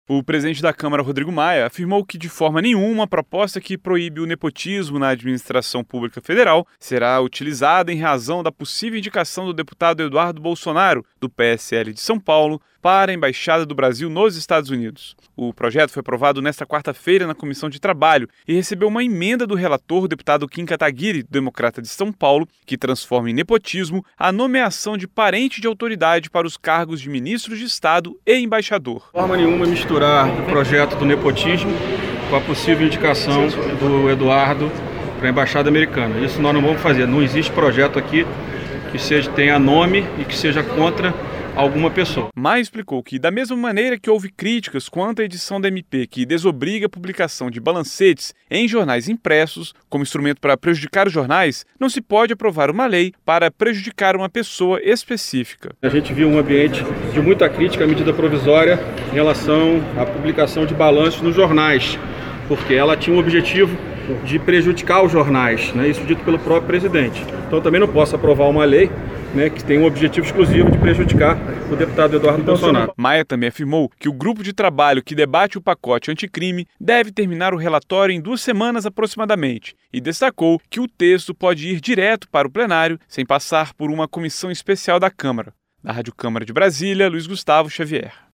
O presidente da Câmara, Rodrigo Maia, afirmou que, de forma nenhuma, a proposta que proíbe o nepotismo na administração pública federal será utilizada em razão da possível indicação do deputado Eduardo Bolsonaro, do PSL de São Paulo, para a Embaixada do Brasil nos Estados Unidos. O projeto foi aprovado nesta quarta-feira na Comissão de Trabalho e recebeu uma emenda do relator, o deputado Kim Kataguiri, Democrata de São Paulo, que transforma em nepotismo a nomeação de parente de autoridade para os cargos de ministro de Estado e embaixador. De forma nenhuma misturar o projeto do nepotismo com a possível indicação do Eduardo para a Embaixada Americana. Isso nós não vamos fazer. Não existe projeto aqui que tenha nome e que seja contra alguma pessoa. Maia explicou que, da mesma maneira que houve críticas quanto à edição da MP que desobriga a publicação de balancetes em jornais impressos como instrumento para prejudicar os jornais, não se pode aprovar uma lei para prejudicar uma pessoa específica. A gente viu um ambiente de muita crítica à medida provisória em relação à publicação de balanços nos jornais, porque ela tinha um objetivo de prejudicar os jornais, né? Isso dito pelo próprio presidente. Então também não posso aprovar uma lei, né, que tem um objetivo exclusivo de prejudicar o deputado Eduardo Bolsonaro. Maia também afirmou que o grupo de trabalho que debate o pacote anticrime deve terminar o relatório em 2 semanas aproximadamente e destacou que o texto pode ir direto para o plenário sem passar por uma comissão especial da Câmara. Da Rádio Câmara de Brasília, Luiz Gustavo Xavier.